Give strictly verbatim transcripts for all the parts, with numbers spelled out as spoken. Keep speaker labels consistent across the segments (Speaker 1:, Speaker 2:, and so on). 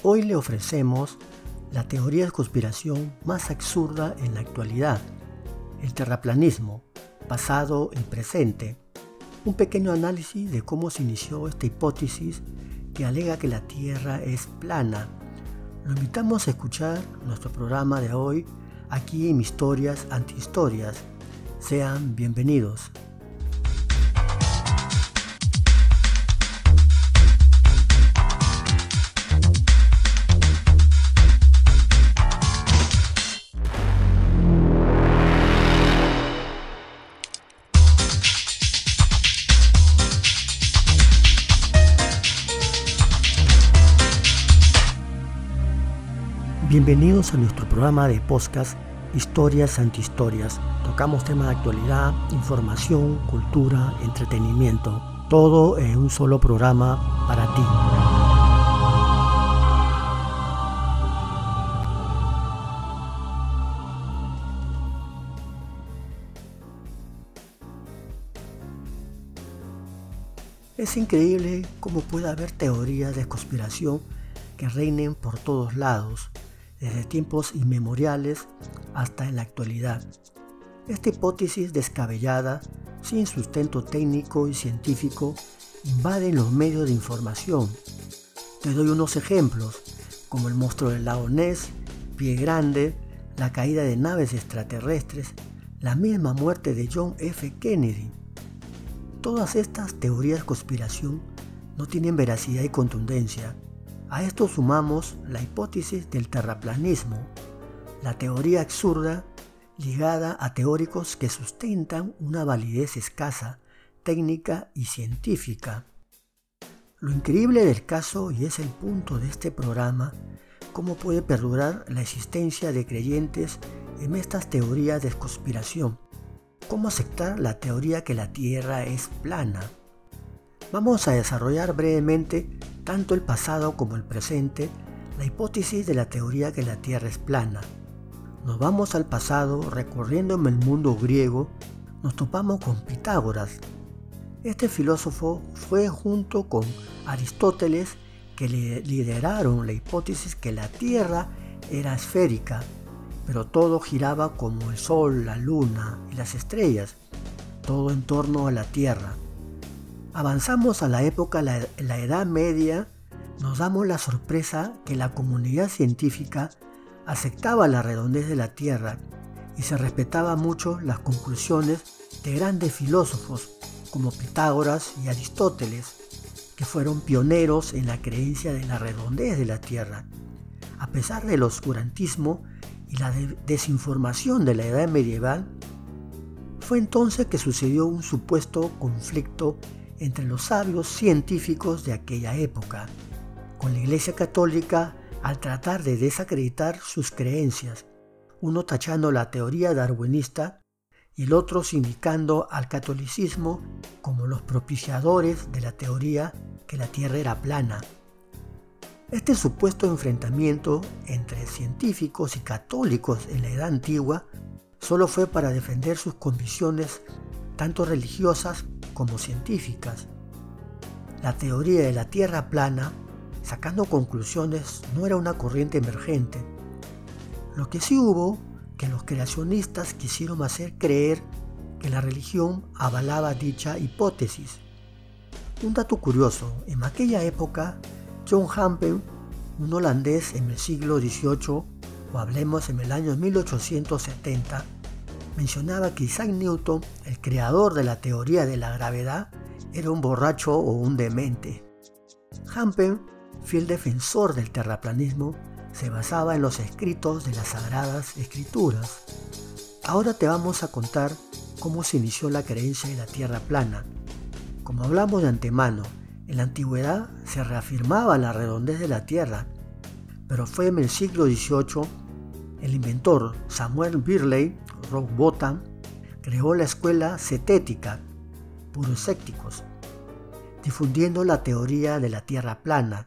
Speaker 1: Hoy le ofrecemos la teoría de conspiración más absurda en la actualidad, el terraplanismo, pasado y presente. Un pequeño análisis de cómo se inició esta hipótesis que alega que la Tierra es plana. Lo invitamos a escuchar nuestro programa de hoy aquí en Historias Antihistorias. Sean bienvenidos. Bienvenidos a nuestro programa de podcast Historias Antihistorias. Tocamos temas de actualidad, información, cultura, entretenimiento. Todo en un solo programa para ti. Es increíble cómo puede haber teorías de conspiración que reinen por todos lados, desde tiempos inmemoriales hasta en la actualidad. Esta hipótesis descabellada, sin sustento técnico y científico, invade los medios de información. Te doy unos ejemplos, como el monstruo del lago Ness, Pie Grande, la caída de naves extraterrestres, la misma muerte de John F. Kennedy. Todas estas teorías de conspiración no tienen veracidad y contundencia. A esto sumamos la hipótesis del terraplanismo, la teoría absurda ligada a teóricos que sustentan una validez escasa, técnica y científica. Lo increíble del caso, y es el punto de este programa, cómo puede perdurar la existencia de creyentes en estas teorías de conspiración. Cómo aceptar la teoría que la Tierra es plana. Vamos a desarrollar brevemente tanto el pasado como el presente, la hipótesis de la teoría que la Tierra es plana. Nos vamos al pasado, recorriendo en el mundo griego, nos topamos con Pitágoras. Este filósofo fue junto con Aristóteles que lideraron la hipótesis que la Tierra era esférica, pero todo giraba como el Sol, la Luna y las estrellas, todo en torno a la Tierra. Avanzamos a la época de la, la Edad Media, nos damos la sorpresa que la comunidad científica aceptaba la redondez de la Tierra y se respetaba mucho las conclusiones de grandes filósofos como Pitágoras y Aristóteles, que fueron pioneros en la creencia de la redondez de la Tierra. A pesar del oscurantismo y la de- desinformación de la Edad Medieval, fue entonces que sucedió un supuesto conflicto entre los sabios científicos de aquella época, con la Iglesia Católica al tratar de desacreditar sus creencias, uno tachando la teoría darwinista y el otro sindicando al catolicismo como los propiciadores de la teoría que la Tierra era plana. Este supuesto enfrentamiento entre científicos y católicos en la Edad Antigua solo fue para defender sus convicciones tanto religiosas como científicas. La teoría de la Tierra plana, sacando conclusiones, no era una corriente emergente. Lo que sí hubo, que los creacionistas quisieron hacer creer que la religión avalaba dicha hipótesis. Un dato curioso, en aquella época, John Hampden, un holandés en el siglo dieciocho, o hablemos en el año mil ochocientos setenta, mencionaba que Isaac Newton, el creador de la teoría de la gravedad, era un borracho o un demente. Hampden, fiel defensor del terraplanismo, se basaba en los escritos de las Sagradas Escrituras. Ahora te vamos a contar cómo se inició la creencia de la Tierra plana. Como hablamos de antemano, en la antigüedad se reafirmaba la redondez de la Tierra, pero fue en el siglo dieciocho el inventor Samuel Birley Rowbotham creó la escuela cetética, puros escépticos, difundiendo la teoría de la Tierra plana.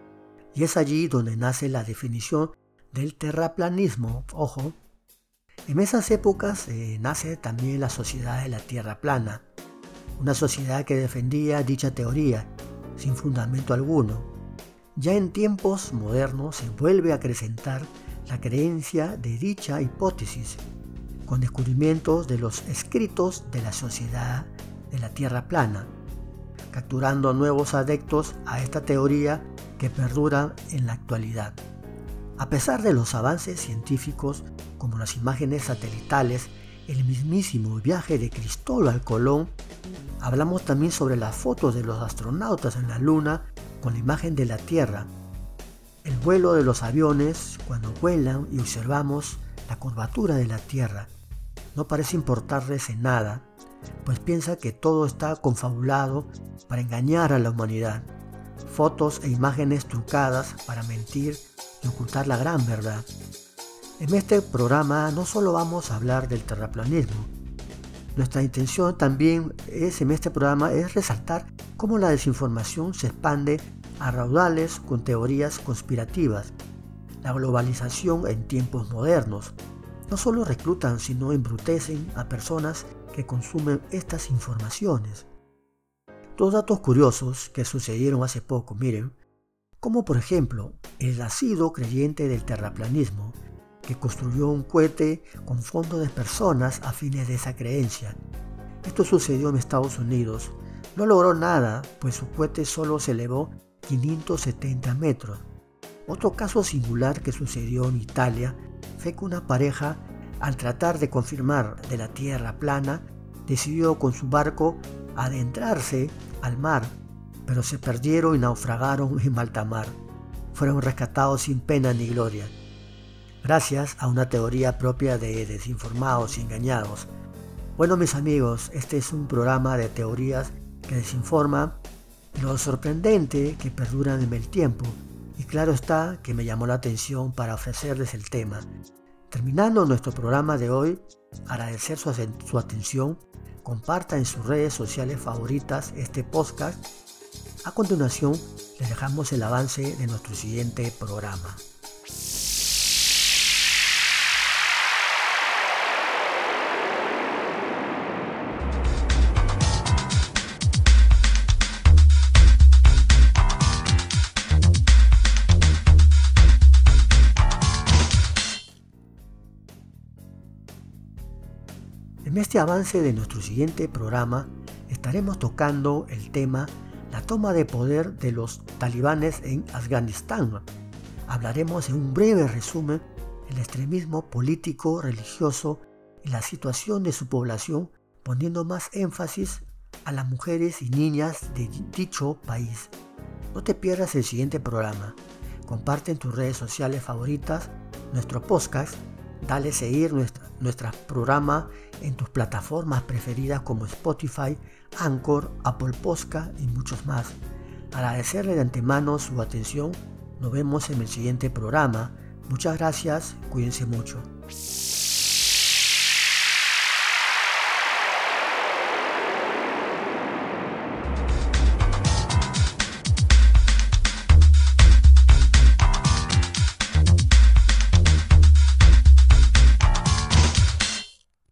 Speaker 1: Y es allí donde nace la definición del terraplanismo. Ojo, en esas épocas eh, nace también la Sociedad de la Tierra Plana, una sociedad que defendía dicha teoría sin fundamento alguno. Ya en tiempos modernos se vuelve a acrecentar la creencia de dicha hipótesis, con descubrimientos de los escritos de la Sociedad de la Tierra Plana, capturando nuevos adeptos a esta teoría que perdura en la actualidad. A pesar de los avances científicos como las imágenes satelitales, el mismísimo viaje de Cristóbal Colón, hablamos también sobre las fotos de los astronautas en la Luna con la imagen de la Tierra, el vuelo de los aviones cuando vuelan y observamos la curvatura de la Tierra. No parece importarles en nada, pues piensa que todo está confabulado para engañar a la humanidad. Fotos e imágenes trucadas para mentir y ocultar la gran verdad. En este programa no solo vamos a hablar del terraplanismo. Nuestra intención también es, en este programa es resaltar cómo la desinformación se expande a raudales con teorías conspirativas. La globalización en tiempos modernos no solo reclutan, sino embrutecen a personas que consumen estas informaciones. Dos datos curiosos que sucedieron hace poco, miren, como por ejemplo el nacido creyente del terraplanismo, que construyó un cohete con fondos de personas afines de esa creencia. Esto sucedió en Estados Unidos. No logró nada, pues su cohete solo se elevó quinientos setenta metros. Otro caso singular que sucedió en Italia fue que una pareja, al tratar de confirmar de la Tierra plana, decidió con su barco adentrarse al mar, pero se perdieron y naufragaron en alta mar. Fueron rescatados sin pena ni gloria, gracias a una teoría propia de desinformados y engañados. Bueno, mis amigos, este es un programa de teorías que desinforman, lo sorprendente que perduran en el tiempo, y claro está que me llamó la atención para ofrecerles el tema. Terminando nuestro programa de hoy, agradecer su, su atención, comparta en sus redes sociales favoritas este podcast. A continuación, les dejamos el avance de nuestro siguiente programa. En este avance de nuestro siguiente programa estaremos tocando el tema la toma de poder de los talibanes en Afganistán. Hablaremos en un breve resumen del extremismo político, religioso y la situación de su población, poniendo más énfasis a las mujeres y niñas de dicho país. No te pierdas el siguiente programa. Comparte en tus redes sociales favoritas nuestro podcast. Dale seguir nuestra, nuestro programa en tus plataformas preferidas como Spotify, Anchor, Apple Podcast y muchos más. Agradecerle de antemano su atención. Nos vemos en el siguiente programa. Muchas gracias. Cuídense mucho.